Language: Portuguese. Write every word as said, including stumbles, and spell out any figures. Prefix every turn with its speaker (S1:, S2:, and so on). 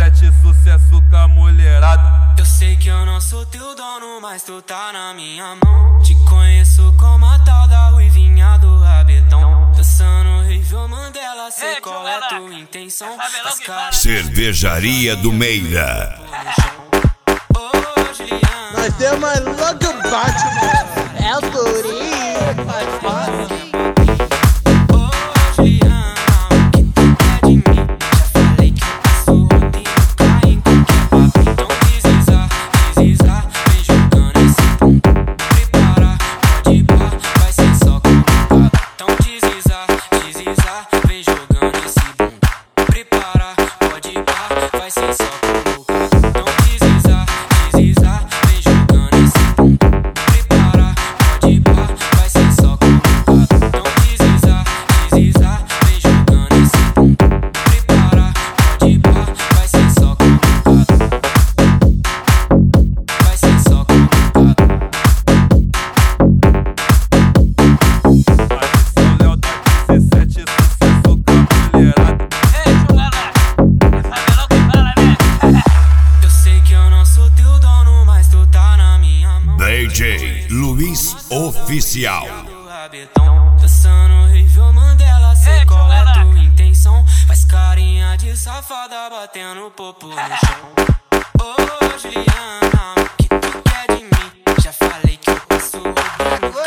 S1: dezessete, sucesso com a mulherada.
S2: Eu sei que eu não sou teu dono, mas tu tá na minha mão. Te conheço como a tal da ruivinha do rabetão. Dançando Revô Mandela, sei qual é tua intenção.
S3: Cervejaria do Meira.
S4: Nós temos mais louco Batman. É o Turim. Faz fácil.
S3: D J Luiz Oficial.
S2: Dançando Revô Mandela, sei qual é tua intenção. Faz carinha de safada batendo popo no chão. Ô Juliana, o que tu quer de mim? Já falei que eu passo rodando.